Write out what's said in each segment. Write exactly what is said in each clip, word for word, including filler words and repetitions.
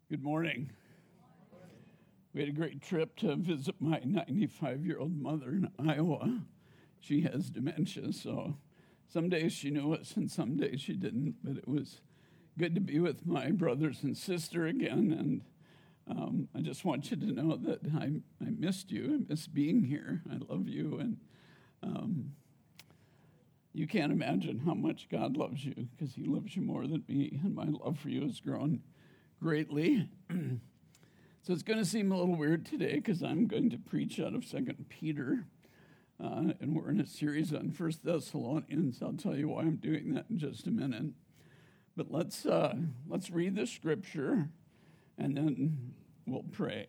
Good morning. We had a great trip to visit my ninety-five-year-old mother in Iowa. She has dementia, so some days she knew us and some days she didn't, but it was good to be with my brothers and sister again, and um, I just want you to know that I, I missed you. I miss being here. I love you, and um, you can't imagine how much God loves you because he loves you more than me, and my love for you has grown greatly. So it's going to seem a little weird today because I'm going to preach out of Second Peter, uh, and we're in a series on First Thessalonians. I'll tell you why I'm doing that in just a minute. But let's uh, let's read the scripture, and then we'll pray.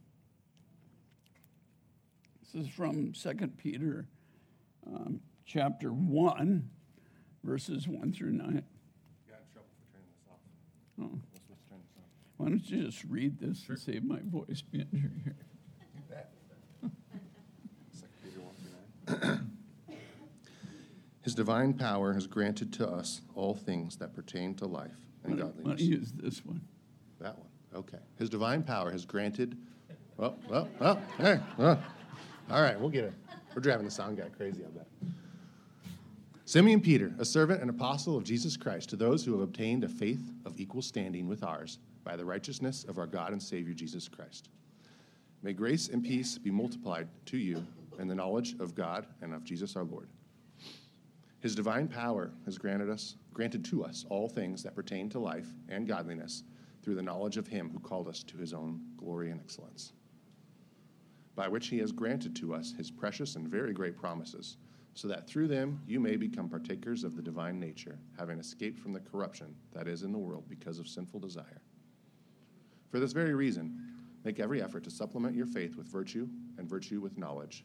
This is from Second Peter, um, chapter one, verses one through nine. You got in trouble for turning this off. Oh. We're supposed to turn this on. Why don't you just read this Sure. and save my voice being here? You bet. Second Peter one through nine. His divine power has granted to us all things that pertain to life and Why don't- Why don't godliness. you use this one? That one. Okay. His divine power has granted. Well, well, well. Hey. Well. All right, we'll get it. We're driving the sound guy crazy, I bet. Simeon Peter, a servant and apostle of Jesus Christ, to those who have obtained a faith of equal standing with ours by the righteousness of our God and Savior Jesus Christ. May grace and peace be multiplied to you in the knowledge of God and of Jesus our Lord. His divine power has granted us, granted to us all things that pertain to life and godliness through the knowledge of him who called us to his own glory and excellence, by which he has granted to us his precious and very great promises, so that through them you may become partakers of the divine nature, having escaped from the corruption that is in the world because of sinful desire. For this very reason, make every effort to supplement your faith with virtue, and virtue with knowledge,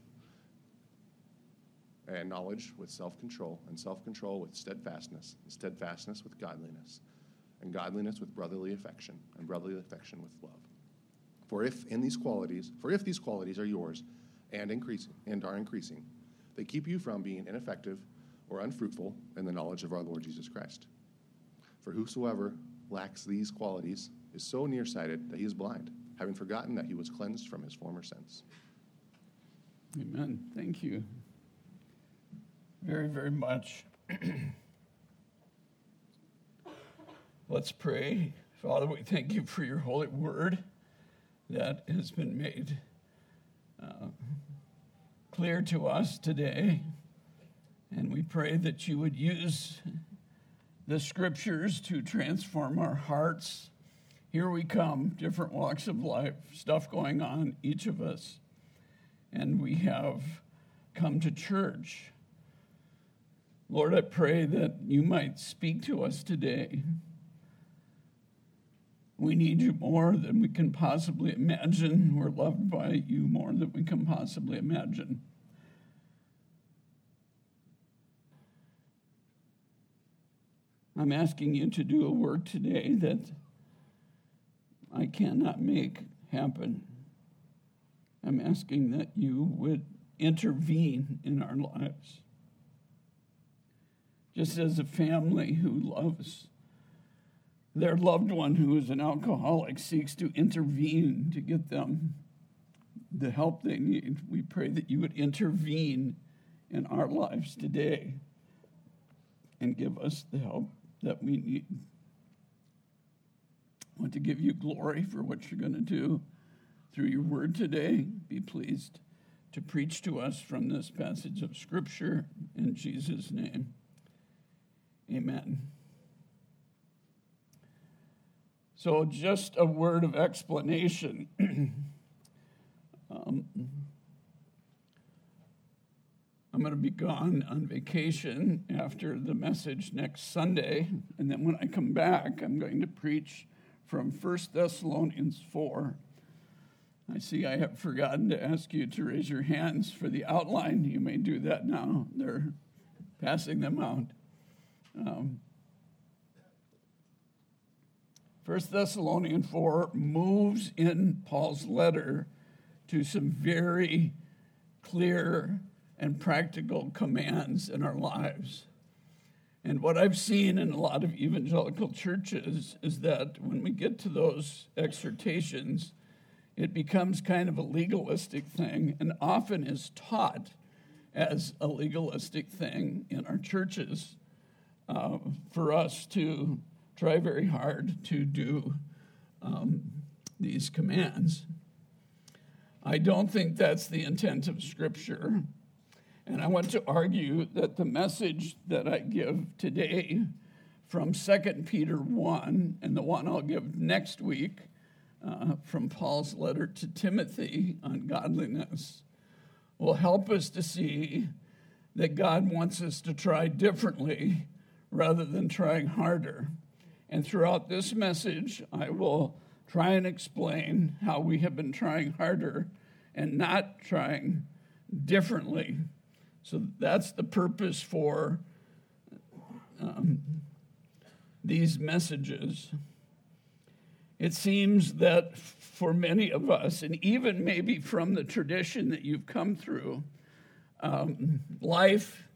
and knowledge with self-control, and self-control with steadfastness, and steadfastness with godliness, and godliness with brotherly affection, and brotherly affection with love. For if in these qualities, for if these qualities are yours, and increasing, and are increasing, they keep you from being ineffective or unfruitful in the knowledge of our Lord Jesus Christ. For whosoever lacks these qualities is so nearsighted that he is blind, having forgotten that he was cleansed from his former sins. Amen. Thank you very, very much. Let's pray. Father, we thank you for your holy word that has been made uh, clear to us today. And we pray that you would use the scriptures to transform our hearts. Here we come, different walks of life, stuff going on, each of us. And we have come to church. Lord, I pray that you might speak to us today. We need you more than we can possibly imagine. We're loved by you more than we can possibly imagine. I'm asking you to do a work today that I cannot make happen. I'm asking that you would intervene in our lives. Just as a family who loves their loved one who is an alcoholic seeks to intervene to get them the help they need, we pray that you would intervene in our lives today and give us the help that we need. I want to give you glory for what you're going to do through your word today. Be pleased to preach to us from this passage of Scripture in Jesus' name. Amen. So just a word of explanation. um, I'm going to be gone on vacation after the message next Sunday, and then when I come back, I'm going to preach from First Thessalonians four. I see I have forgotten to ask you to raise your hands for the outline. You may do that now. They're passing them out. Um, First Thessalonians four moves in Paul's letter to some very clear and practical commands in our lives. And what I've seen in a lot of evangelical churches is that when we get to those exhortations, it becomes kind of a legalistic thing and often is taught as a legalistic thing in our churches uh, for us to try very hard to do um, these commands. I don't think that's the intent of Scripture. And I want to argue that the message that I give today from Second Peter one and the one I'll give next week uh, from Paul's letter to Timothy on godliness will help us to see that God wants us to try differently rather than trying harder. And throughout this message, I will try and explain how we have been trying harder and not trying differently. So that's the purpose for um, these messages. It seems that for many of us, and even maybe from the tradition that you've come through, um, life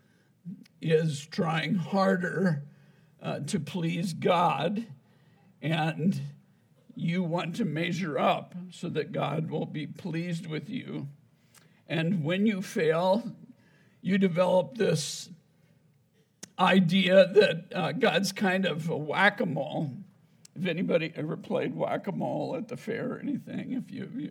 is trying harder uh, to please God, and you want to measure up so that God will be pleased with you. And when you fail, you develop this idea that uh, God's kind of a whack-a-mole. If anybody ever played whack-a-mole at the fair or anything, if you, you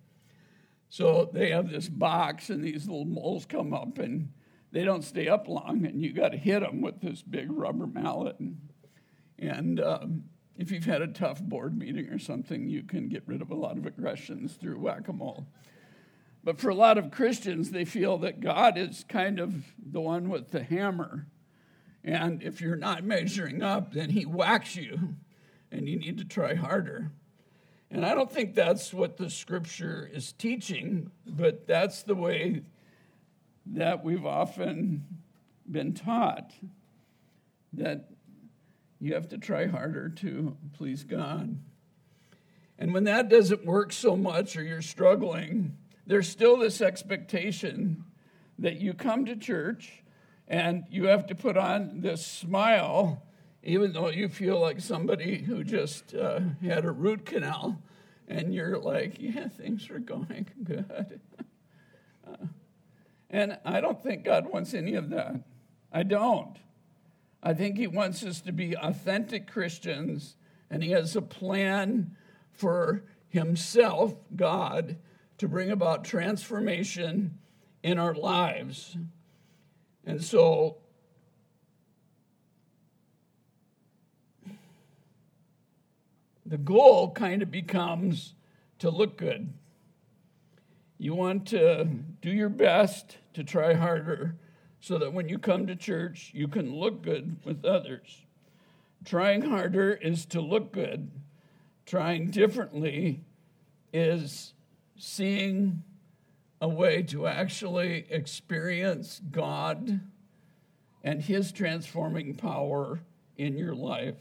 so they have this box and these little moles come up and they don't stay up long, and you got to hit them with this big rubber mallet. And, and um, if you've had a tough board meeting or something, you can get rid of a lot of aggressions through whack-a-mole. But for a lot of Christians, they feel that God is kind of the one with the hammer. And if you're not measuring up, then he whacks you, and you need to try harder. And I don't think that's what the Scripture is teaching, but that's the way that we've often been taught, that you have to try harder to please God. And when that doesn't work so much or you're struggling, there's still this expectation that you come to church and you have to put on this smile, even though you feel like somebody who just uh, had a root canal, and you're like, yeah, things are going good. uh, and I don't think God wants any of that. I don't. I think he wants us to be authentic Christians, and he has a plan for himself, God, to bring about transformation in our lives. And so the goal kind of becomes to look good. You want to do your best to try harder so that when you come to church, you can look good with others. Trying harder is to look good. Trying differently is seeing a way to actually experience God and his transforming power in your life.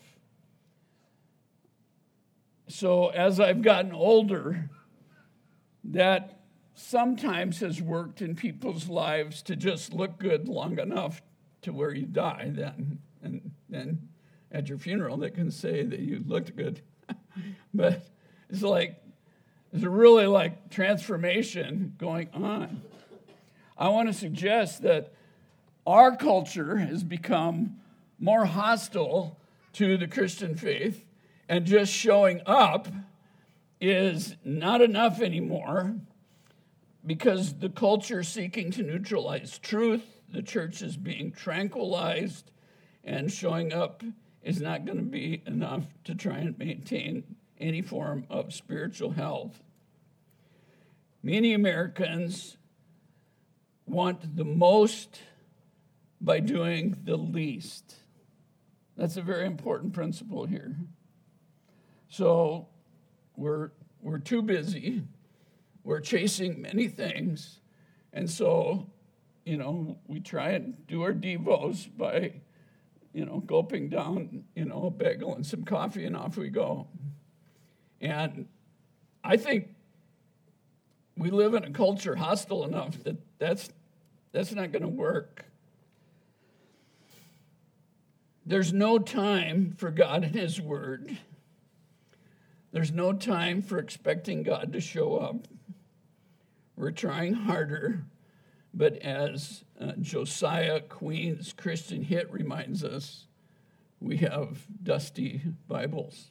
So as I've gotten older, that sometimes has worked in people's lives to just look good long enough to where you die then. And then at your funeral, they can say that you looked good. But it's like, there's a really like transformation going on. I want to suggest that our culture has become more hostile to the Christian faith, and just showing up is not enough anymore, because the culture is seeking to neutralize truth, the church is being tranquilized, and showing up is not going to be enough to try and maintain any form of spiritual health. Many Americans want the most by doing the least. That's a very important principle here. So we're we're too busy. We're chasing many things. And so, you know, we try and do our devos by, you know, gulping down, you know, a bagel and some coffee, and off we go. And I think we live in a culture hostile enough that that's, that's not going to work. There's no time for God and his word. There's no time for expecting God to show up. We're trying harder, but as uh, Josiah Queen's Christian hit reminds us, we have dusty Bibles.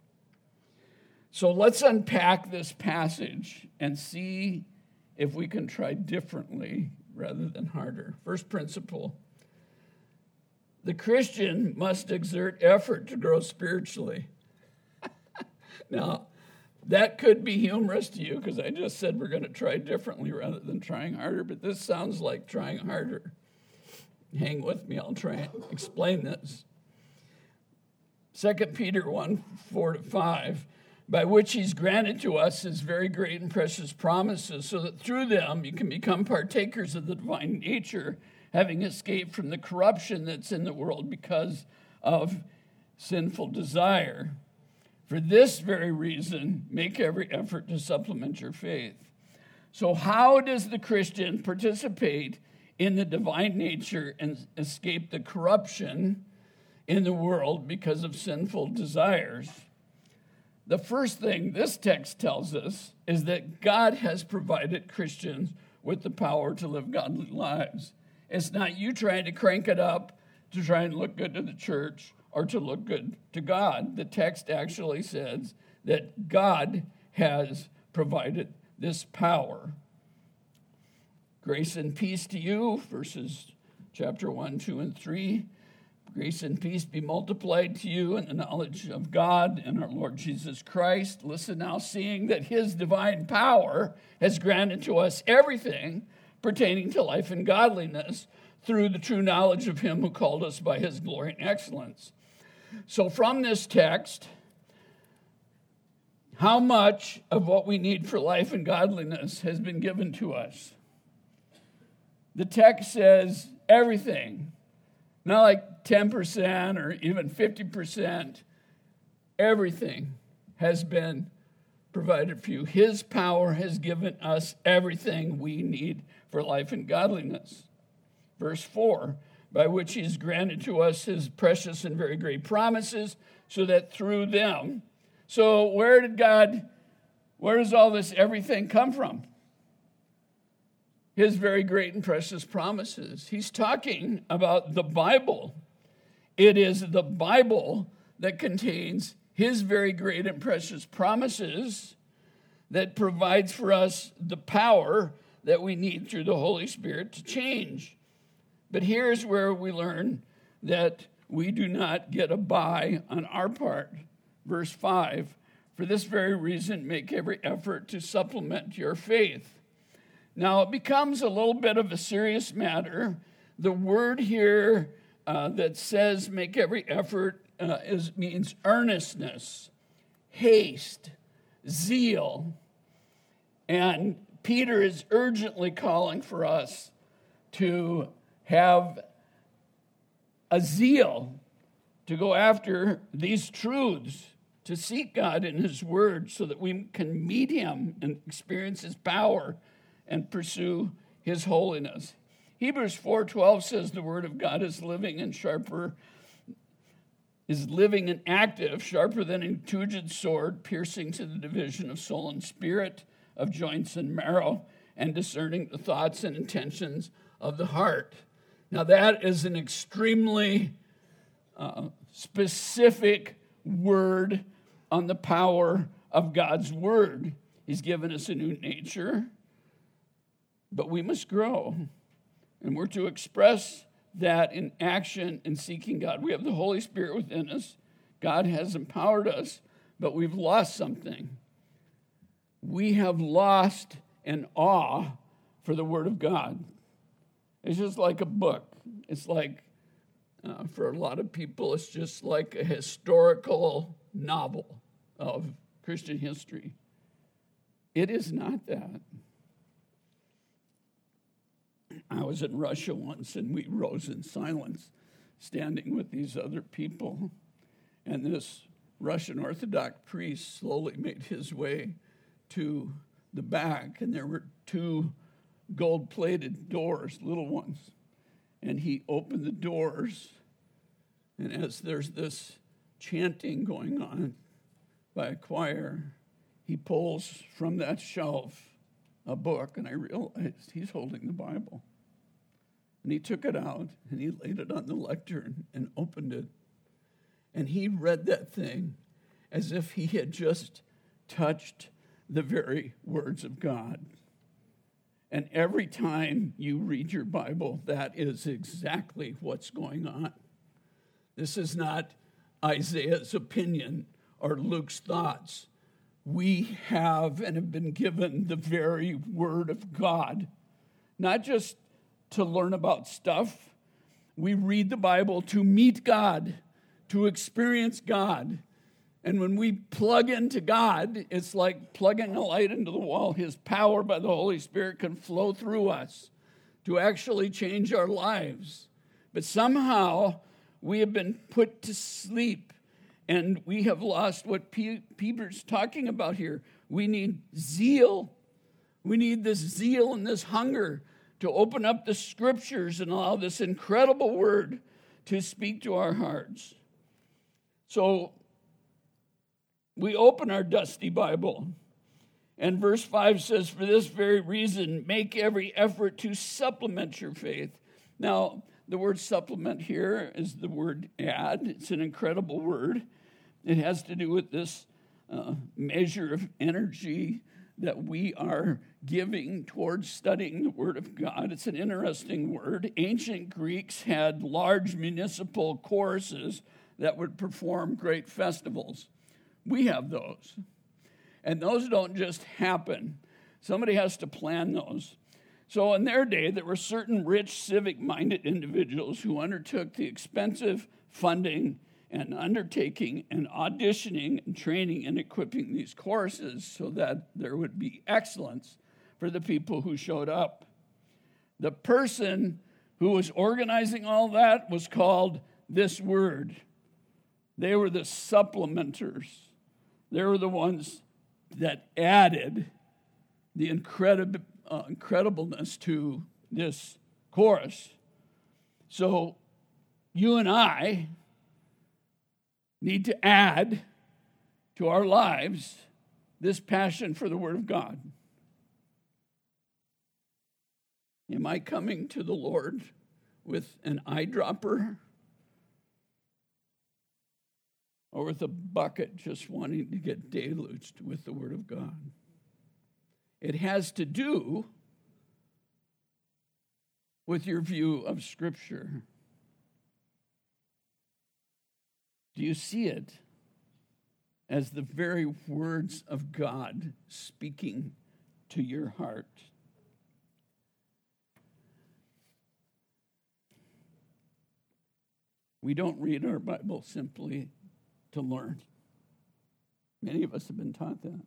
So let's unpack this passage and see if we can try differently rather than harder. First principle, the Christian must exert effort to grow spiritually. Now, that could be humorous to you because I just said we're going to try differently rather than trying harder, but this sounds like trying harder. Hang with me, I'll try and explain this. Second Peter one, four to five, by which he's granted to us his very great and precious promises, so that through them you can become partakers of the divine nature, having escaped from the corruption that's in the world because of sinful desire. For this very reason, make every effort to supplement your faith. So how does the Christian participate in the divine nature and escape the corruption in the world because of sinful desires? The first thing this text tells us is that God has provided Christians with the power to live godly lives. It's not you trying to crank it up to try and look good to the church or to look good to God. The text actually says that God has provided this power. Grace and peace to you, verses chapter one, two, and three. Grace and peace be multiplied to you in the knowledge of God and our Lord Jesus Christ. Listen now, seeing that his divine power has granted to us everything pertaining to life and godliness through the true knowledge of him who called us by his glory and excellence. So from this text, how much of what we need for life and godliness has been given to us? The text says everything. Not like ten percent or even fifty percent. Everything has been provided for you. His power has given us everything we need for life and godliness. Verse four, by which he has granted to us his precious and very great promises, so that through them. So where did God, where does all this everything come from? His very great and precious promises. He's talking about the Bible. It is the Bible that contains his very great and precious promises that provides for us the power that we need through the Holy Spirit to change. But here's where we learn that we do not get a buy on our part. Verse five, for this very reason, make every effort to supplement your faith. Now, it becomes a little bit of a serious matter. The word here uh, that says make every effort uh, is means earnestness, haste, zeal. And Peter is urgently calling for us to have a zeal to go after these truths, to seek God in his word so that we can meet him and experience his power and pursue his holiness. Hebrews four twelve says the word of God is living and sharper, is living and active, sharper than a two-edged sword, piercing to the division of soul and spirit, of joints and marrow, and discerning the thoughts and intentions of the heart. Now that is an extremely uh, specific word on the power of God's word. He's given us a new nature, but we must grow. And we're to express that in action and seeking God. We have the Holy Spirit within us. God has empowered us, but we've lost something. We have lost an awe for the Word of God. It's just like a book. It's like, uh, for a lot of people, it's just like a historical novel of Christian history. It is not that. I was in Russia once, and we rose in silence, standing with these other people. And this Russian Orthodox priest slowly made his way to the back, and there were two gold-plated doors, little ones. And he opened the doors, And as there's this chanting going on by a choir, he pulls from that shelf a book, and I realized he's holding the Bible. And he took it out, and he laid it on the lectern and opened it. And he read that thing as if he had just touched the very words of God. And every time you read your Bible, that is exactly what's going on. This is not Isaiah's opinion or Luke's thoughts. We have and have been given the very word of God, not just to learn about stuff. We read the Bible to meet God, to experience God. And when we plug into God, it's like plugging a light into the wall. His power by the Holy Spirit can flow through us to actually change our lives. But somehow we have been put to sleep, and we have lost what P- Peter's talking about here. We need zeal. We need this zeal and this hunger to open up the scriptures and allow this incredible word to speak to our hearts. So we open our dusty Bible, and verse five says, for this very reason, make every effort to supplement your faith. Now, the word supplement here is the word add. It's an incredible word. It has to do with this uh, measure of energy that we are giving towards studying the Word of God. It's an interesting word. Ancient Greeks had large municipal choruses that would perform great festivals. We have those. And those don't just happen. Somebody has to plan those. So in their day, there were certain rich, civic-minded individuals who undertook the expensive funding and undertaking and auditioning and training and equipping these choruses so that there would be excellence for the people who showed up. The person who was organizing all that was called this word. They were the supplementers. They were the ones that added the incredible uh, incredibleness to this chorus. So you and I need to add to our lives this passion for the Word of God. Am I coming to the Lord with an eyedropper or with a bucket just wanting to get deluged with the Word of God? It has to do with your view of Scripture. Do you see it as the very words of God speaking to your heart? We don't read our Bible simply to learn. Many of us have been taught that.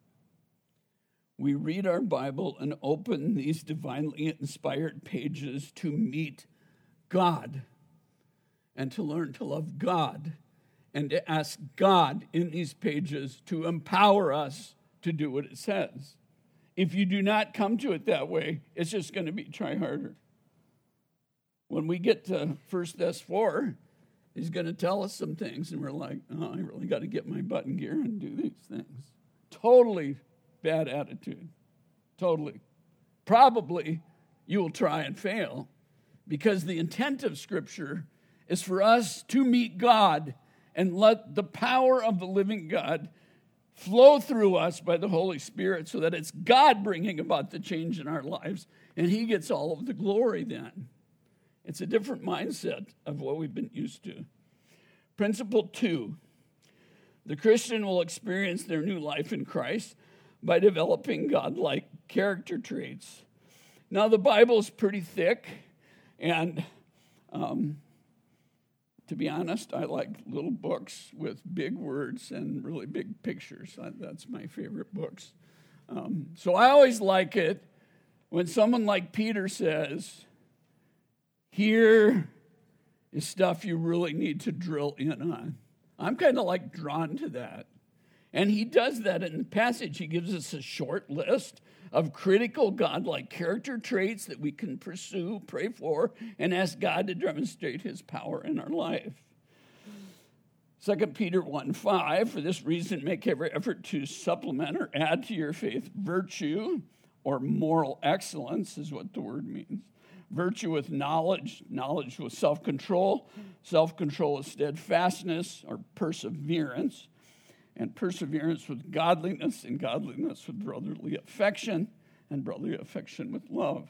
We read our Bible and open these divinely inspired pages to meet God and to learn to love God and to ask God in these pages to empower us to do what it says. If you do not come to it that way, it's just going to be try harder. When we get to First Thess four, he's going to tell us some things, and we're like, oh, I really got to get my butt in gear and do these things. Totally bad attitude. Totally. Probably you will try and fail, because the intent of Scripture is for us to meet God and let the power of the living God flow through us by the Holy Spirit so that it's God bringing about the change in our lives, and he gets all of the glory then. It's a different mindset of what we've been used to. Principle two, the Christian will experience their new life in Christ by developing God-like character traits. Now, the Bible is pretty thick, and um, to be honest, I like little books with big words and really big pictures. That's my favorite books. Um, so I always like it when someone like Peter says, here is stuff you really need to drill in on. I'm kind of like drawn to that. And he does that in the passage. He gives us a short list of critical God-like character traits that we can pursue, pray for, and ask God to demonstrate his power in our life. Second Peter one five, for this reason, make every effort to supplement or add to your faith virtue or moral excellence is what the word means. Virtue with knowledge, knowledge with self-control, self-control with steadfastness or perseverance, and perseverance with godliness, and godliness with brotherly affection, and brotherly affection with love.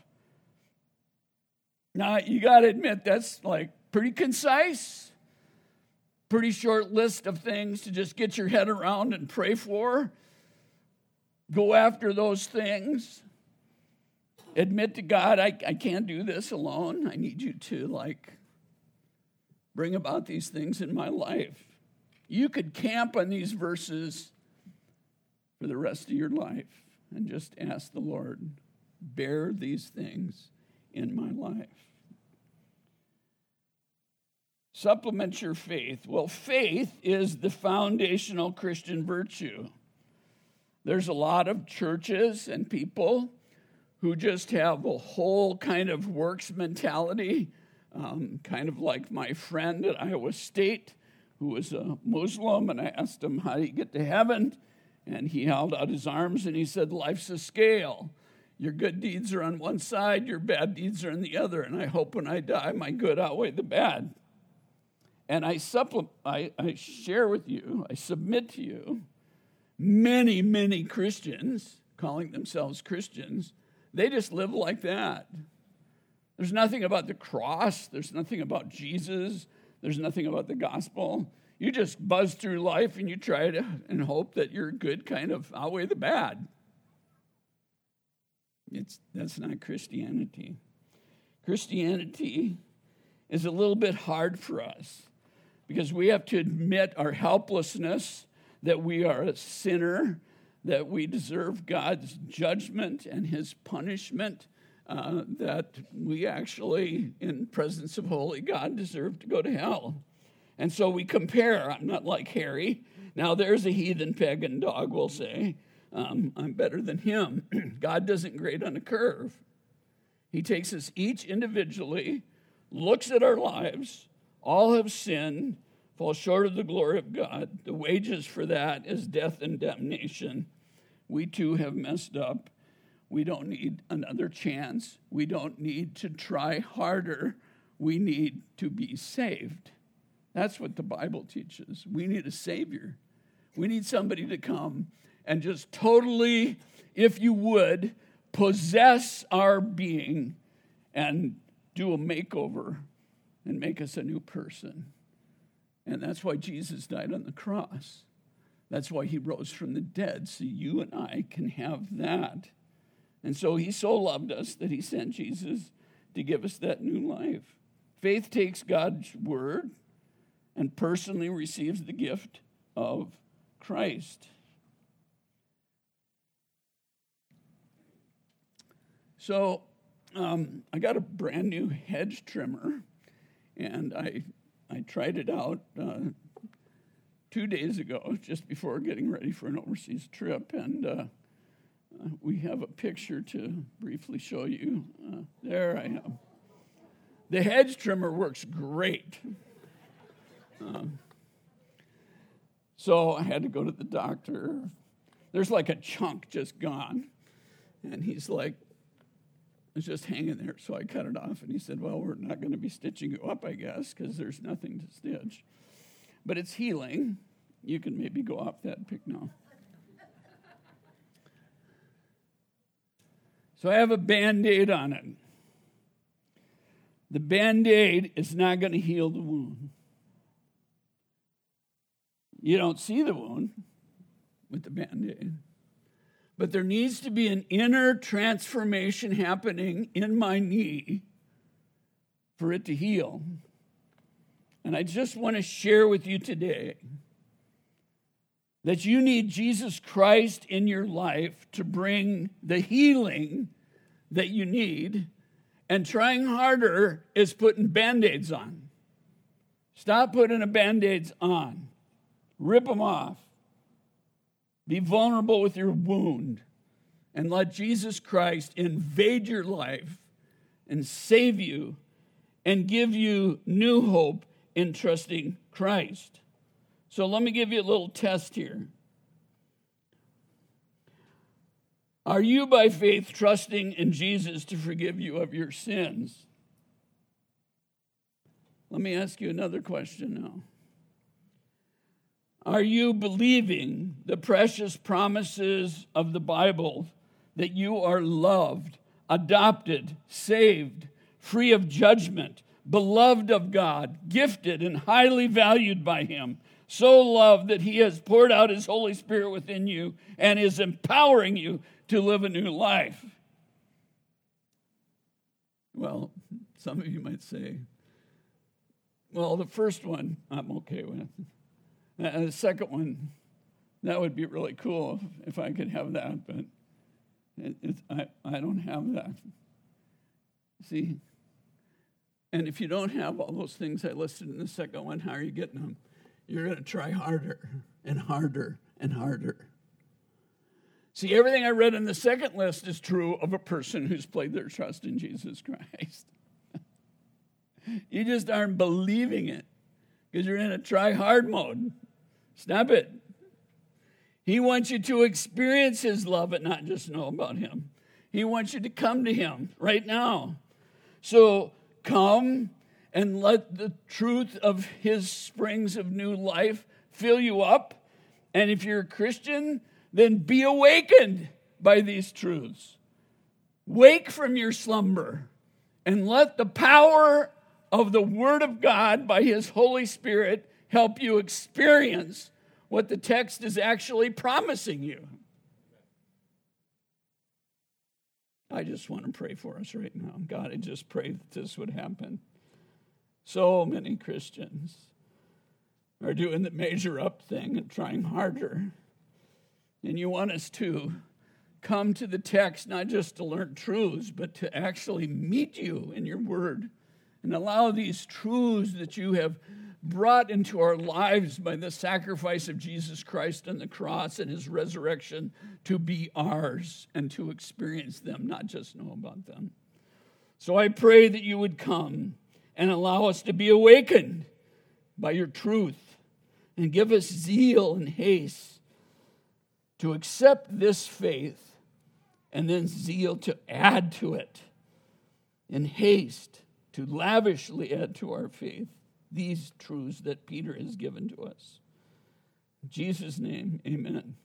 Now, you got to admit, that's like pretty concise. Pretty short list of things to just get your head around and pray for. Go after those things. Admit to God, I, I can't do this alone. I need you to, like, bring about these things in my life. You could camp on these verses for the rest of your life and just ask the Lord, bear these things in my life. Supplement your faith. Well, faith is the foundational Christian virtue. There's a lot of churches and people who just have a whole kind of works mentality, um, kind of like my friend at Iowa State, who was a Muslim, and I asked him, how do you get to heaven? And he held out his arms and he said, life's a scale. Your good deeds are on one side, your bad deeds are on the other, and I hope when I die, my good outweigh the bad. And I, supplement, I, I share with you, I submit to you, many, many Christians, calling themselves Christians, they just live like that. There's nothing about the cross. There's nothing about Jesus. There's nothing about the gospel. You just buzz through life and you try to and hope that your good kind of outweigh the bad. It's, that's not Christianity. Christianity is a little bit hard for us because we have to admit our helplessness, that we are a sinner, that we deserve God's judgment and his punishment, uh, that we actually, in presence of holy God, deserve to go to hell. And so we compare. I'm not like Harry. Now there's a heathen pagan dog, we'll say. Um, I'm better than him. God doesn't grade on a curve. He takes us each individually, looks at our lives. All have sinned, fall short of the glory of God. The wages for that is death and damnation. We too have messed up. We don't need another chance. We don't need to try harder. We need to be saved. That's what the Bible teaches. We need a Savior. We need somebody to come and just totally, if you would, possess our being and do a makeover and make us a new person. And that's why Jesus died on the cross. That's why he rose from the dead, so you and I can have that. And so he so loved us that he sent Jesus to give us that new life. Faith takes God's word and personally receives the gift of Christ. So um, I got a brand new hedge trimmer, and I I tried it out uh, two days ago, just before getting ready for an overseas trip, and uh, uh, we have a picture to briefly show you. Uh, there I am. The hedge trimmer works great. Um, so I had to go to the doctor. There's like a chunk just gone, and he's like, it's just hanging there, so I cut it off. And he said, well, we're not going to be stitching you up, I guess, because there's nothing to stitch. But it's healing. You can maybe go off that pic now. So I have a Band-Aid on it. The Band-Aid is not going to heal the wound. You don't see the wound with the Band-Aid. But there needs to be an inner transformation happening in my knee for it to heal. And I just want to share with you today that you need Jesus Christ in your life to bring the healing that you need, and trying harder is putting Band-Aids on. Stop putting the Band-Aids on. Rip them off. Be vulnerable with your wound and let Jesus Christ invade your life and save you and give you new hope in trusting Christ. So let me give you a little test here. Are you by faith trusting in Jesus to forgive you of your sins? Let me ask you another question now. Are you believing the precious promises of the Bible that you are loved, adopted, saved, free of judgment, beloved of God, gifted and highly valued by Him, so loved that He has poured out His Holy Spirit within you and is empowering you to live a new life? Well, some of you might say, well, the first one I'm okay with. And the second one, that would be really cool if I could have that, but it, it, I, I don't have that. See? And if you don't have all those things I listed in the second one, how are you getting them? You're going to try harder and harder and harder. See, everything I read in the second list is true of a person who's played their trust in Jesus Christ. You just aren't believing it because you're in a try-hard mode. Stop it. He wants you to experience His love and not just know about Him. He wants you to come to Him right now. So come and let the truth of His springs of new life fill you up. And if you're a Christian, then be awakened by these truths. Wake from your slumber and let the power of the Word of God by His Holy Spirit help you experience what the text is actually promising you. I just want to pray for us right now. God, I just pray that this would happen. So many Christians are doing the measure up thing and trying harder. And you want us to come to the text not just to learn truths, but to actually meet you in your word and allow these truths that you have brought into our lives by the sacrifice of Jesus Christ on the cross and His resurrection to be ours and to experience them, not just know about them. So I pray that you would come and allow us to be awakened by your truth and give us zeal and haste to accept this faith and then zeal to add to it and haste to lavishly add to our faith these truths that Peter has given to us. In Jesus' name, amen.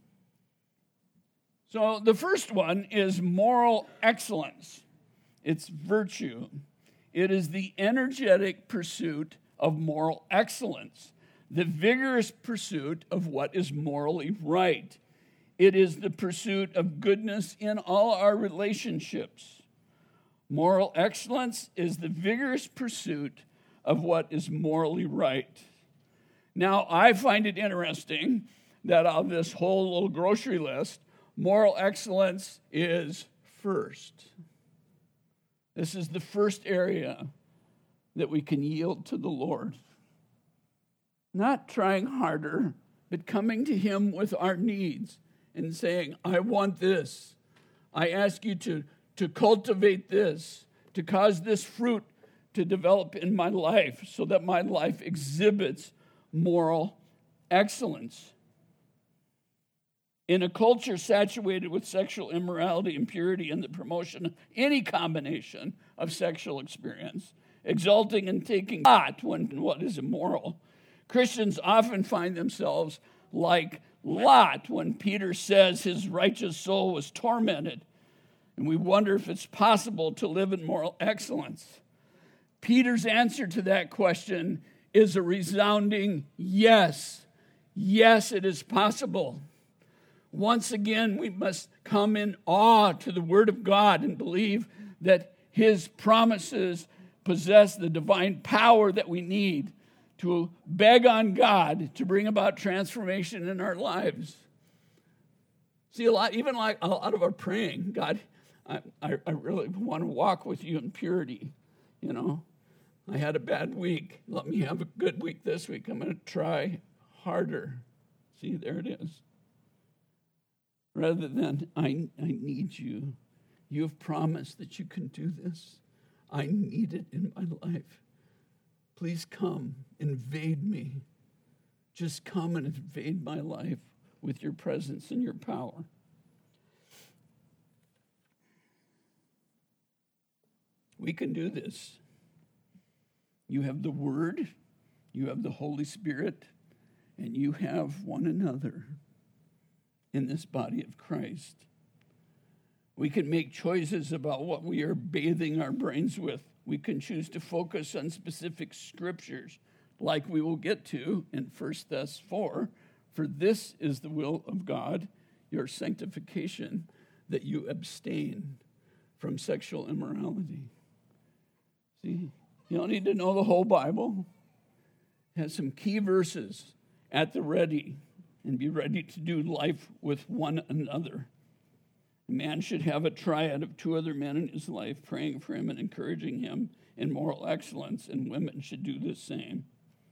So the first one is moral excellence. It's virtue. It is the energetic pursuit of moral excellence, the vigorous pursuit of what is morally right. It is the pursuit of goodness in all our relationships. Moral excellence is the vigorous pursuit of what is morally right. Now, I find it interesting that of this whole little grocery list, moral excellence is first. This is the first area that we can yield to the Lord. Not trying harder, but coming to Him with our needs and saying, I want this. I ask you to, to cultivate this, to cause this fruit to develop in my life so that my life exhibits moral excellence. In a culture saturated with sexual immorality, impurity, and the promotion of any combination of sexual experience, exalting and taking thought when what is immoral, Christians often find themselves like Lot when Peter says his righteous soul was tormented, and we wonder if it's possible to live in moral excellence. Peter's answer to that question is a resounding yes. Yes, it is possible. Once again, we must come in awe to the Word of God and believe that His promises possess the divine power that we need to beg on God to bring about transformation in our lives. See, a lot, even like a lot of our praying, God, I, I, I really want to walk with you in purity, you know. I had a bad week. Let me have a good week this week. I'm going to try harder. See, there it is. Rather than, I, I need you. You have promised that you can do this. I need it in my life. Please come, invade me. Just come and invade my life with your presence and your power. We can do this. You have the Word, you have the Holy Spirit, and you have one another in this body of Christ. We can make choices about what we are bathing our brains with. We can choose to focus on specific scriptures, like we will get to in First Thessalonians four. For this is the will of God, your sanctification, that you abstain from sexual immorality. See, you don't need to know the whole Bible. It has some key verses at the ready, and be ready to do life with one another. A man should have a triad of two other men in his life, praying for him and encouraging him in moral excellence, and women should do the same.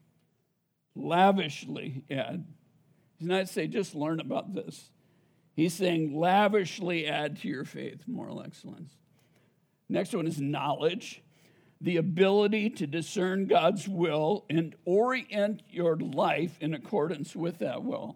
Lavishly add. He's not saying just learn about this. He's saying lavishly add to your faith moral excellence. Next one is knowledge, the ability to discern God's will and orient your life in accordance with that will.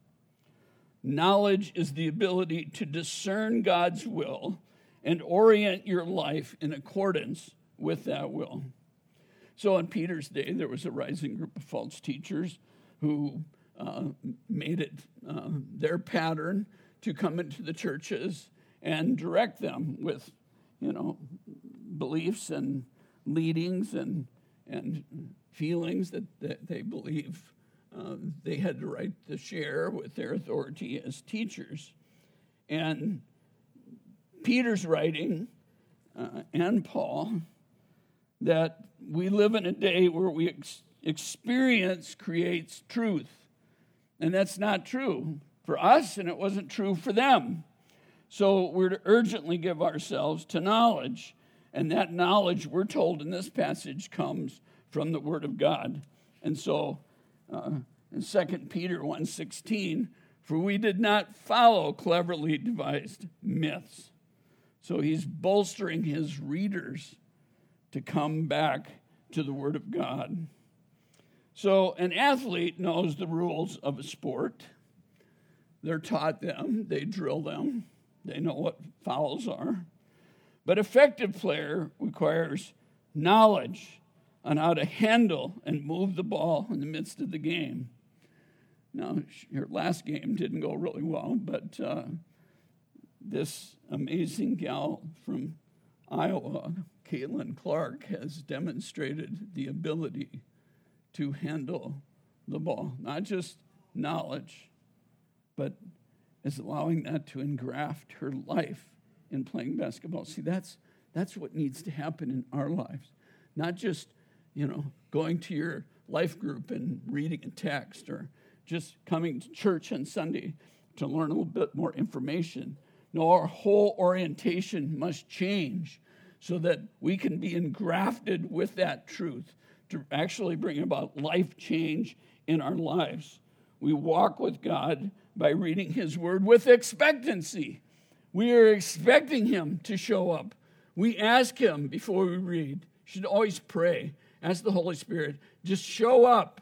Knowledge is the ability to discern God's will and orient your life in accordance with that will. So in Peter's day, there was a rising group of false teachers who uh, made it uh, their pattern to come into the churches and direct them with, you know, beliefs and leadings and and feelings that, that they believe Uh, they had the right to share with their authority as teachers. And Peter's writing, uh, and Paul, that we live in a day where we ex- experience creates truth. And that's not true for us, and it wasn't true for them. So we're to urgently give ourselves to knowledge. And that knowledge, we're told in this passage, comes from the Word of God. And so Uh, in Second Peter one sixteen, for we did not follow cleverly devised myths. So he's bolstering his readers to come back to the Word of God. So an athlete knows the rules of a sport. They're taught them, they drill them, they know what fouls are. But effective player requires knowledge on how to handle and move the ball in the midst of the game. Now, your last game didn't go really well, but uh, this amazing gal from Iowa, Caitlin Clark, has demonstrated the ability to handle the ball. Not just knowledge, but is allowing that to engraft her life in playing basketball. See, that's that's what needs to happen in our lives. Not just you know, going to your life group and reading a text, or just coming to church on Sunday to learn a little bit more information. No, our whole orientation must change so that we can be engrafted with that truth to actually bring about life change in our lives. We walk with God by reading His Word with expectancy. We are expecting Him to show up. We ask Him before we read. You should always pray. Ask the Holy Spirit, just show up.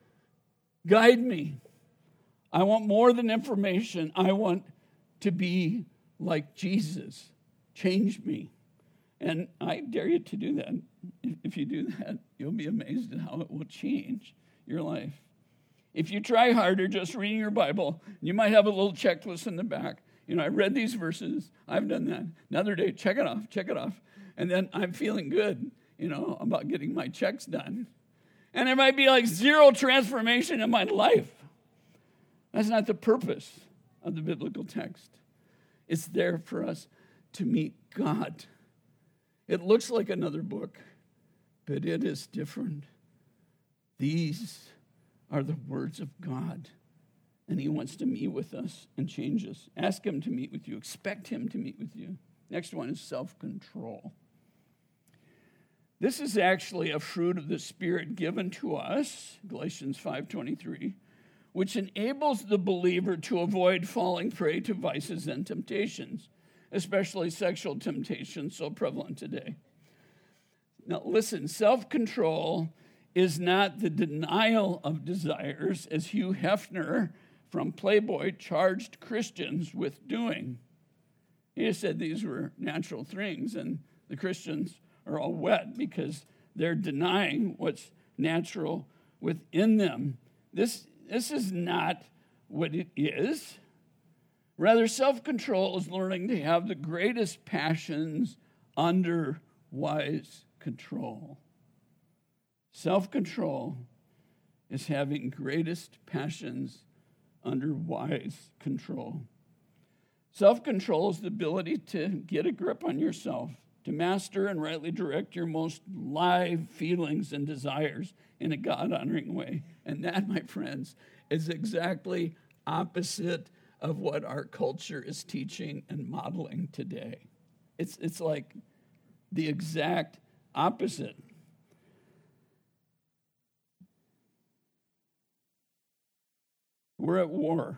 Guide me. I want more than information. I want to be like Jesus. Change me. And I dare you to do that. If you do that, you'll be amazed at how it will change your life. If you try harder just reading your Bible, you might have a little checklist in the back. You know, I read these verses. I've done that. Another day, check it off, check it off. And then I'm feeling good, you know, about getting my checks done. And there might be like zero transformation in my life. That's not the purpose of the biblical text. It's there for us to meet God. It looks like another book, but it is different. These are the words of God, and He wants to meet with us and change us. Ask Him to meet with you. Expect Him to meet with you. Next one is self-control. This is actually a fruit of the Spirit given to us, Galatians five twenty-three, which enables the believer to avoid falling prey to vices and temptations, especially sexual temptations so prevalent today. Now listen, self-control is not the denial of desires, as Hugh Hefner from Playboy charged Christians with doing. He just said these were natural things, and the Christians are all wet because they're denying what's natural within them. This, this is not what it is. Rather, self-control is learning to have the greatest passions under wise control. Self-control is having greatest passions under wise control. Self-control is the ability to get a grip on yourself, to master and rightly direct your most live feelings and desires in a God-honoring way. And that, my friends, is exactly opposite of what our culture is teaching and modeling today. It's, it's like the exact opposite. We're at war.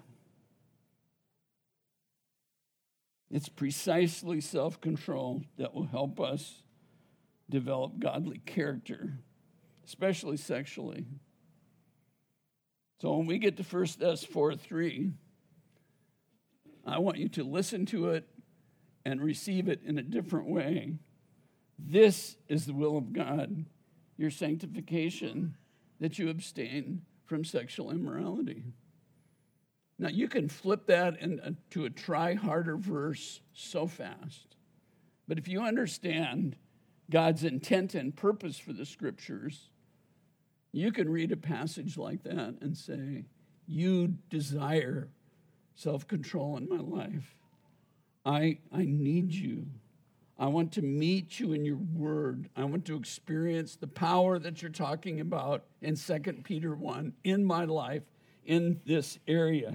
It's precisely self-control that will help us develop godly character, especially sexually. So when we get to First Thessalonians four three, I want you to listen to it and receive it in a different way. This is the will of God, your sanctification, that you abstain from sexual immorality. Now, you can flip that into a try-harder verse so fast. But if you understand God's intent and purpose for the Scriptures, you can read a passage like that and say, you desire self-control in my life. I, I need you. I want to meet you in your word. I want to experience the power that you're talking about in Second Peter one in my life in this area.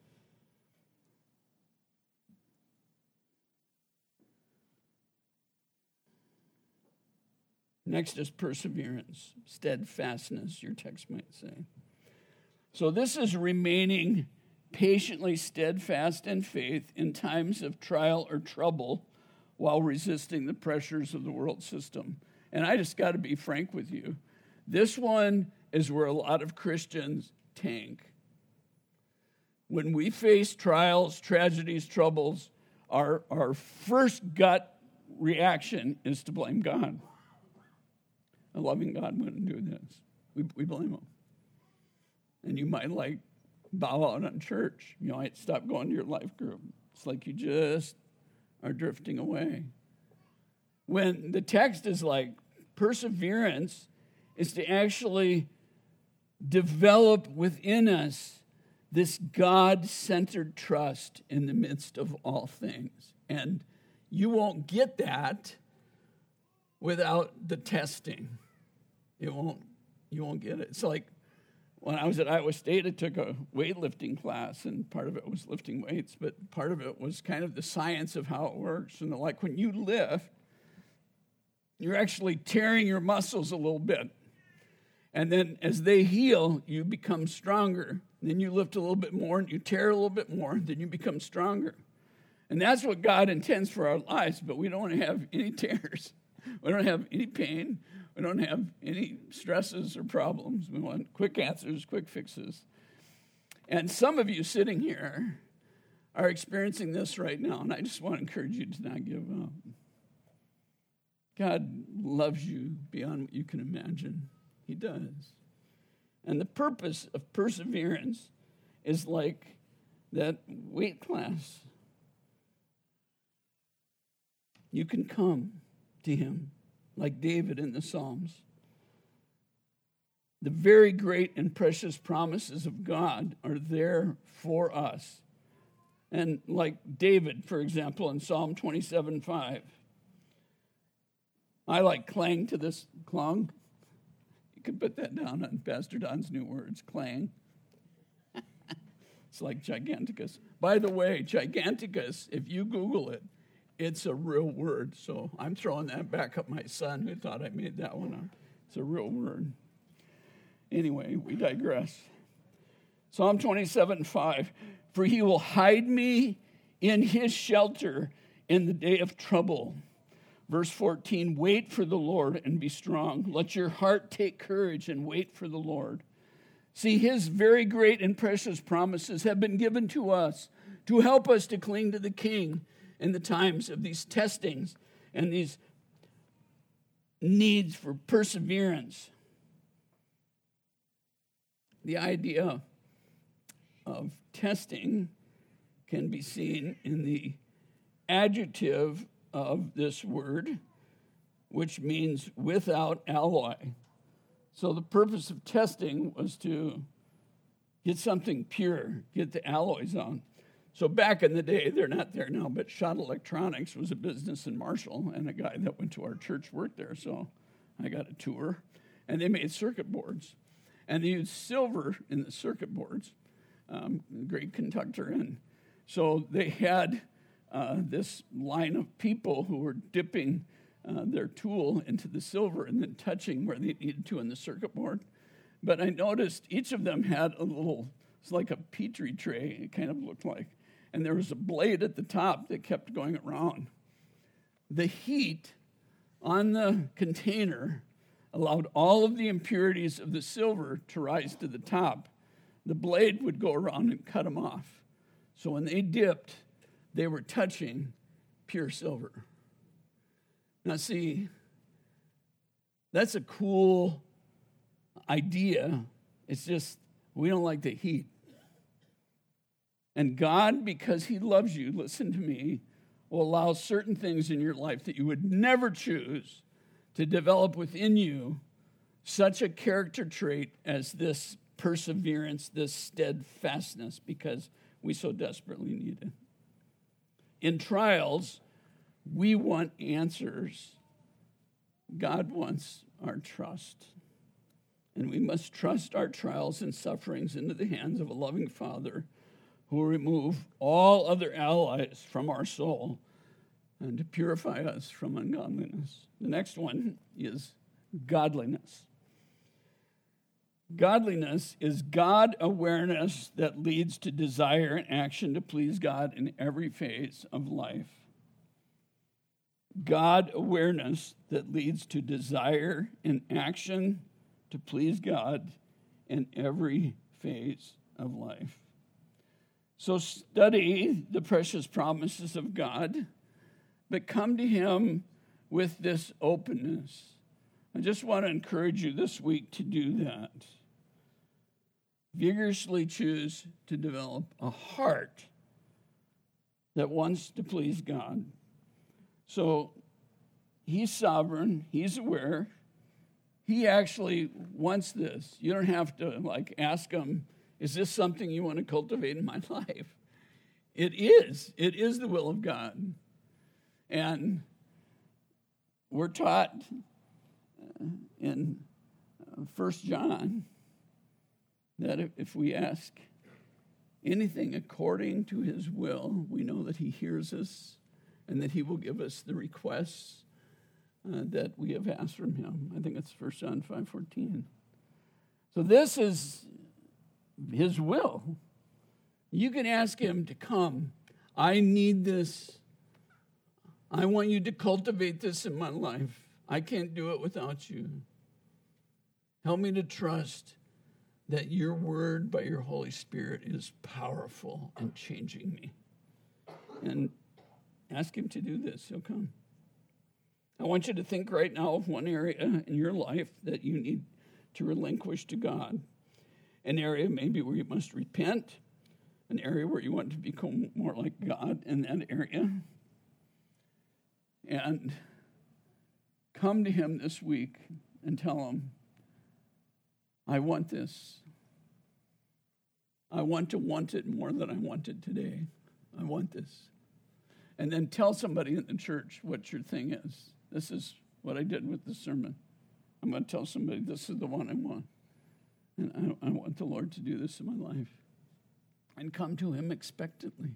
Next is perseverance, steadfastness, your text might say. So this is remaining patiently steadfast in faith in times of trial or trouble while resisting the pressures of the world system. And I just got to be frank with you. This one is where a lot of Christians tank. When we face trials, tragedies, troubles, our, our first gut reaction is to blame God. A loving God wouldn't do this. We, we blame him. And you might like bow out on church. You might stop going to your life group. It's like you just are drifting away. When the text is like, perseverance is to actually develop within us this God-centered trust in the midst of all things. And you won't get that without the testing. It won't, you won't get it. It's like when I was at Iowa State, I took a weightlifting class, and part of it was lifting weights, but part of it was kind of the science of how it works. And like when you lift, you're actually tearing your muscles a little bit. And then as they heal, you become stronger. And then you lift a little bit more, and you tear a little bit more, and then you become stronger. And that's what God intends for our lives, but we don't want to have any tears. We don't have any pain. We don't have any stresses or problems. We want quick answers, quick fixes. And some of you sitting here are experiencing this right now, and I just want to encourage you to not give up. God loves you beyond what you can imagine. He does. And the purpose of perseverance is like that weight class. You can come to him like David in the Psalms. The very great and precious promises of God are there for us. And like David, for example, in Psalm twenty-seven five. I like clang to this clong. You can put that down on Pastor Don's new words, clang. It's like Giganticus. By the way, Giganticus, if you Google it, it's a real word. So I'm throwing that back at my son who thought I made that one up. It's a real word. Anyway, we digress. Psalm twenty-seven five. For he will hide me in his shelter in the day of trouble. Verse fourteen, wait for the Lord and be strong. Let your heart take courage and wait for the Lord. See, his very great and precious promises have been given to us to help us to cling to the King in the times of these testings and these needs for perseverance. The idea of testing can be seen in the adjective of this word, which means without alloy. So the purpose of testing was to get something pure, get the alloys on. So back in the day, they're not there now, but Schott Electronics was a business in Marshall, and a guy that went to our church worked there, so I got a tour. And they made circuit boards. And they used silver in the circuit boards, um, great conductor. And so they had uh, this line of people who were dipping uh, their tool into the silver and then touching where they needed to in the circuit board. But I noticed each of them had a little, it's like a Petri tray, it kind of looked like. And there was a blade at the top that kept going around. The heat on the container allowed all of the impurities of the silver to rise to the top. The blade would go around and cut them off. So when they dipped, they were touching pure silver. Now see, that's a cool idea. It's just, we don't like the heat. And God, because he loves you, listen to me, will allow certain things in your life that you would never choose to develop within you such a character trait as this perseverance, this steadfastness, because we so desperately need it. In trials, we want answers. God wants our trust. And we must trust our trials and sufferings into the hands of a loving Father who will remove all other allies from our soul and to purify us from ungodliness. The next one is godliness. Godliness is God awareness that leads to desire and action to please God in every phase of life. God awareness that leads to desire and action to please God in every phase of life. So study the precious promises of God, but come to him with this openness. I just want to encourage you this week to do that. Vigorously choose to develop a heart that wants to please God. So he's sovereign, he's aware. He actually wants this. You don't have to like ask him, is this something you want to cultivate in my life? It is. It is the will of God. And we're taught in First John that if we ask anything according to his will, we know that he hears us and that he will give us the requests uh, that we have asked from him. I think it's First John five fourteen. So this is his will. You can ask him to come. I need this. I want you to cultivate this in my life. I can't do it without you. Help me to trust that your word by your Holy Spirit is powerful in changing me. And ask him to do this. He'll come. I want you to think right now of one area in your life that you need to relinquish to God. An area maybe where you must repent. An area where you want to become more like God in that area. And come to him this week and tell him, I want this. I want to want it more than I want it today. I want this. And then tell somebody in the church what your thing is. This is what I did with the sermon. I'm going to tell somebody this is the one I want. And I, I want the Lord to do this in my life. And come to him expectantly.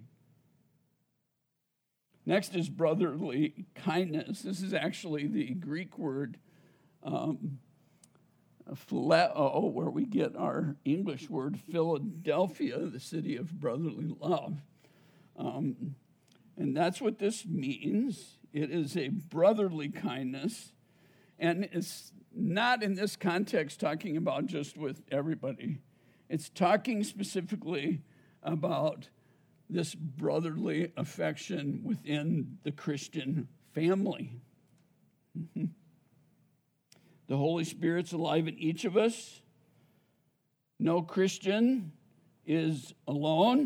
Next is brotherly kindness. This is actually the Greek word um, phileo, where we get our English word Philadelphia, the city of brotherly love. Um, and that's what this means. It is a brotherly kindness, and it's not in this context talking about just with everybody. It's talking specifically about this brotherly affection within the Christian family. Mm-hmm. The Holy Spirit's alive in each of us. No Christian is alone.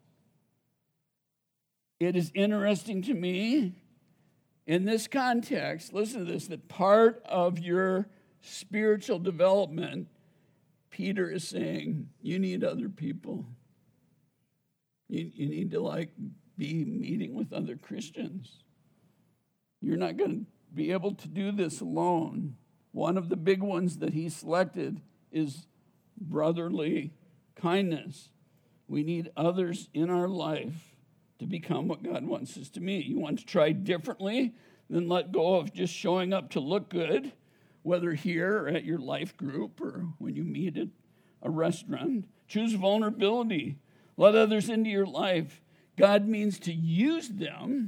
It is interesting to me in this context, listen to this, that part of your spiritual development, Peter is saying, you need other people. You, you need to like be meeting with other Christians. You're not going to be able to do this alone. One of the big ones that he selected is brotherly kindness. We need others in our life to become what God wants us to be. You want to try differently? Then let go of just showing up to look good, whether here or at your life group or when you meet at a restaurant. Choose vulnerability. Let others into your life. God means to use them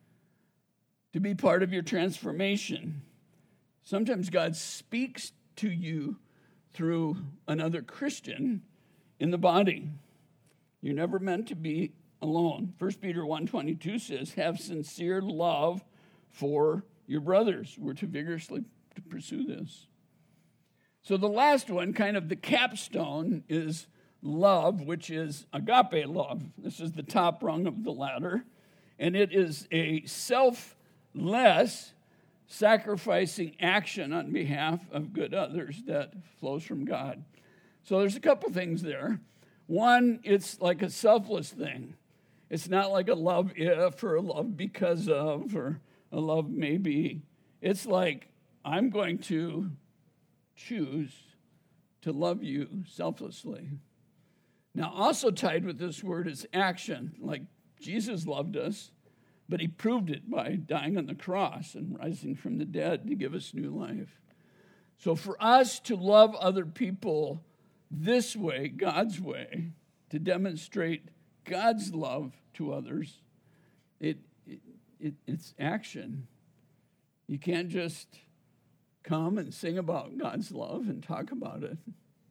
to be part of your transformation. Sometimes God speaks to you through another Christian in the body. You're never meant to be alone. First Peter one twenty-two says, have sincere love for your brothers. We're to vigorously to pursue this. So the last one, kind of the capstone, is love, which is agape love. This is the top rung of the ladder. And it is a selfless, sacrificing action on behalf of good others that flows from God. So there's a couple things there. One, it's like a selfless thing. It's not like a love if or a love because of or a love maybe. It's like, I'm going to choose to love you selflessly. Now, also tied with this word is action. Like Jesus loved us, but he proved it by dying on the cross and rising from the dead to give us new life. So for us to love other people this way, God's way, to demonstrate God's love to others, it, it, it it's action. You can't just come and sing about God's love and talk about it.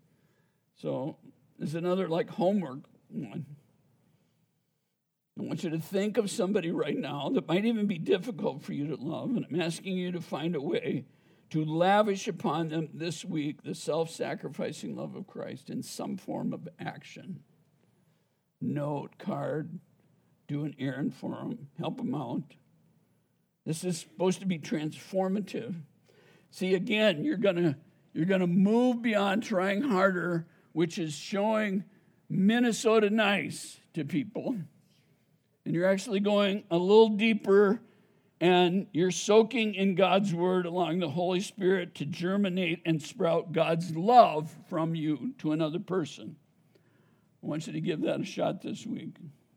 So there's another like homework one. I want you to think of somebody right now that might even be difficult for you to love, and I'm asking you to find a way to lavish upon them this week the self-sacrificing love of Christ in some form of action. Note, card, do an errand for them, help them out. This is supposed to be transformative. See, again, you're gonna you're gonna move beyond trying harder, which is showing Minnesota nice to people. And you're actually going a little deeper, and you're soaking in God's word, allowing the Holy Spirit to germinate and sprout God's love from you to another person. I want you to give that a shot this week.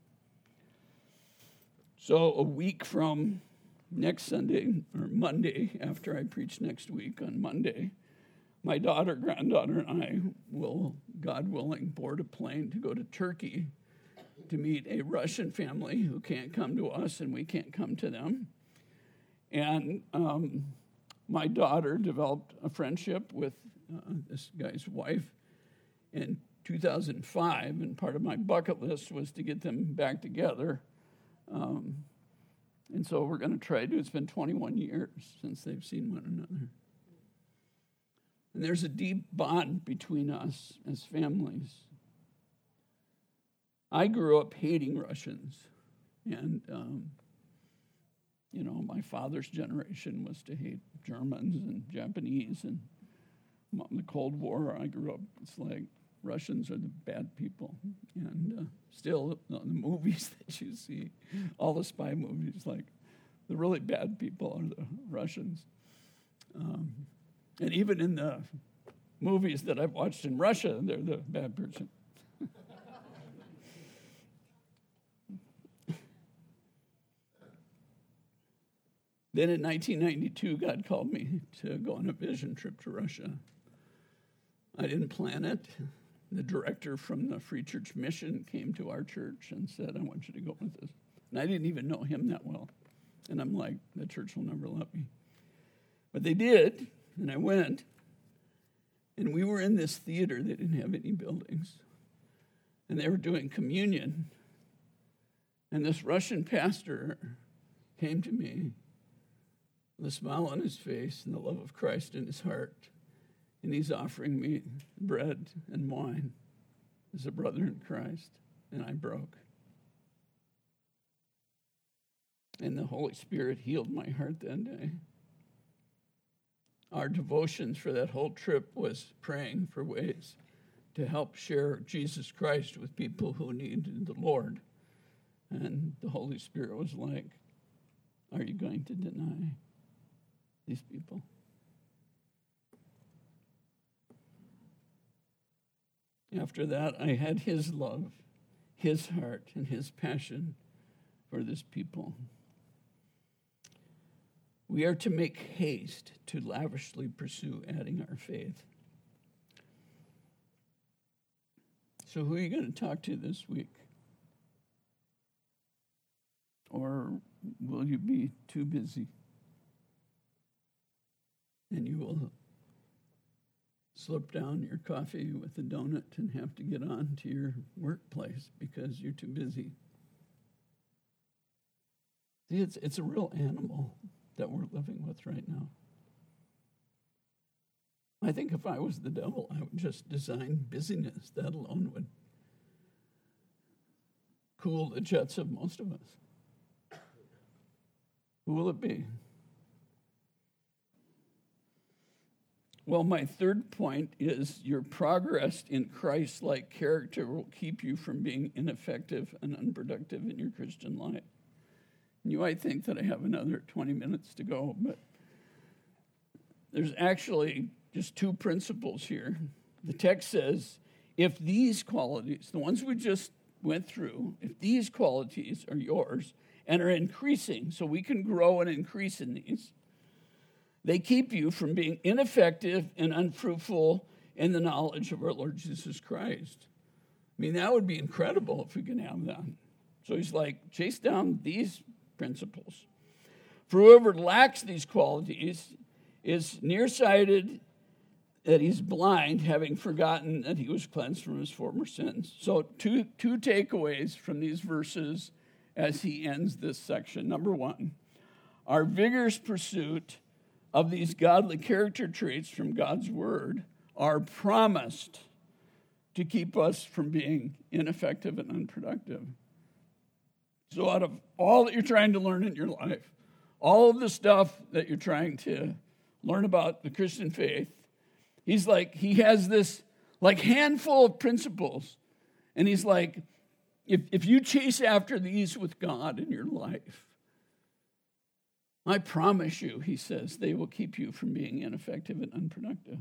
So a week from next Sunday, or Monday, after I preach next week on Monday, my daughter, granddaughter, and I will, God willing, board a plane to go to Turkey to meet a Russian family who can't come to us and we can't come to them. And um, my daughter developed a friendship with uh, this guy's wife in two thousand five, and part of my bucket list was to get them back together. Um, and so we're going to try to. It's been twenty-one years since they've seen one another. And there's a deep bond between us as families. I grew up hating Russians, and um, you know, my father's generation was to hate Germans and Japanese, and the Cold War, I grew up, it's like Russians are the bad people, and uh, still the movies that you see, all the spy movies, like the really bad people are the Russians. Um, and even in the movies that I've watched in Russia, they're the bad person. Then in nineteen ninety-two, God called me to go on a vision trip to Russia. I didn't plan it. The director from the Free Church Mission came to our church and said, I want you to go with us. And I didn't even know him that well. And I'm like, the church will never let me. But they did, and I went. And we were in this theater. They didn't have any buildings. And they were doing communion. And this Russian pastor came to me with a smile on his face and the love of Christ in his heart. And he's offering me bread and wine as a brother in Christ. And I broke. And the Holy Spirit healed my heart that day. Our devotions for that whole trip was praying for ways to help share Jesus Christ with people who needed the Lord. And the Holy Spirit was like, are you going to deny these people? After that, I had his love, his heart, and his passion for this people. We are to make haste to lavishly pursue adding our faith. So who are you going to talk to this week? Or will you be too busy? And you will slurp down your coffee with a donut and have to get on to your workplace because you're too busy. See, it's, it's a real animal that we're living with right now. I think if I was the devil, I would just design busyness. That alone would cool the jets of most of us. Who will it be? Well, my third point is your progress in Christ-like character will keep you from being ineffective and unproductive in your Christian life. You might think that I have another twenty minutes to go, but there's actually just two principles here. The text says, if these qualities, the ones we just went through, if these qualities are yours and are increasing, so we can grow and increase in these, they keep you from being ineffective and unfruitful in the knowledge of our Lord Jesus Christ. I mean, that would be incredible if we can have that. So he's like, chase down these principles. For whoever lacks these qualities is nearsighted, that he's blind, having forgotten that he was cleansed from his former sins. So two, two takeaways from these verses as he ends this section. Number one, our vigorous pursuit of these godly character traits from God's word are promised to keep us from being ineffective and unproductive. So out of all that you're trying to learn in your life, all of the stuff that you're trying to learn about the Christian faith, he's like, he has this like handful of principles. And he's like, if, if you chase after these with God in your life, I promise you, he says, they will keep you from being ineffective and unproductive.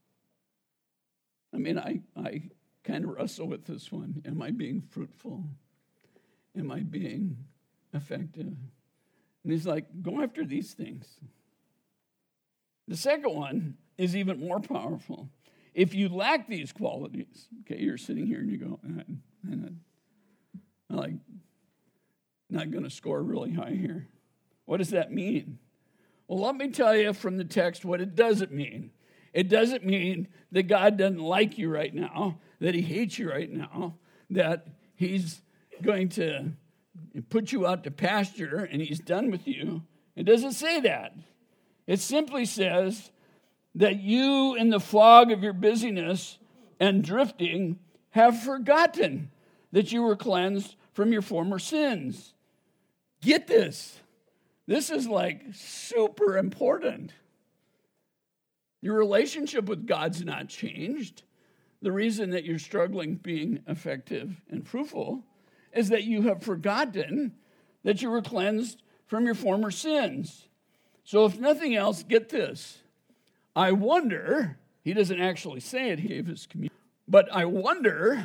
I mean, I, I kind of wrestle with this one. Am I being fruitful? Am I being effective? And he's like, go after these things. The second one is even more powerful. If you lack these qualities, okay, you're sitting here and you go, I'm like, not going to score really high here. What does that mean? Well, let me tell you from the text what it doesn't mean. It doesn't mean that God doesn't like you right now, that he hates you right now, that he's going to put you out to pasture and he's done with you. It doesn't say that. It simply says that you, in the fog of your busyness and drifting, have forgotten that you were cleansed from your former sins. Get this. This is like super important. Your relationship with God's not changed. The reason that you're struggling being effective and fruitful is that you have forgotten that you were cleansed from your former sins. So if nothing else, get this. I wonder, he doesn't actually say it, he gave his communion, but I wonder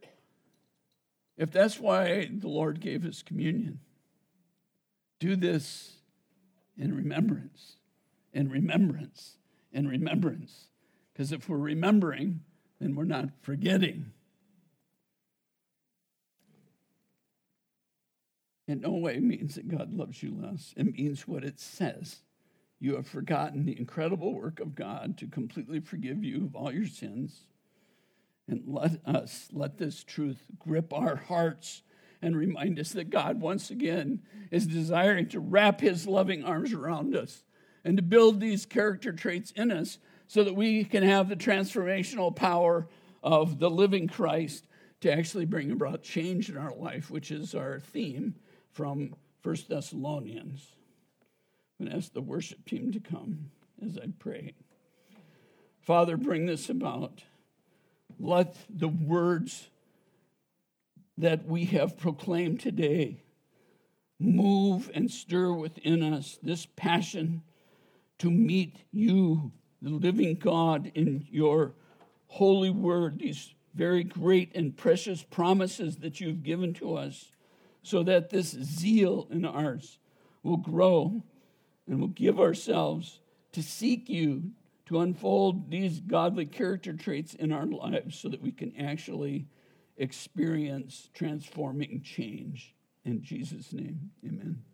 if that's why the Lord gave his communion. Do this in remembrance, in remembrance, in remembrance. Because if we're remembering, then we're not forgetting. in no way means that God loves you less. It means what it says. You have forgotten the incredible work of God to completely forgive you of all your sins. And let us, let this truth grip our hearts and remind us that God, once again, is desiring to wrap his loving arms around us and to build these character traits in us so that we can have the transformational power of the living Christ to actually bring about change in our life, which is our theme from First Thessalonians. I'm going to ask the worship team to come as I pray. Father, bring this about. Let the words that we have proclaimed today move and stir within us this passion to meet you, the living God, in your holy word, these very great and precious promises that you've given to us, so that this zeal in ours will grow and will give ourselves to seek you, to unfold these godly character traits in our lives so that we can actually experience transforming change. In Jesus' name, amen.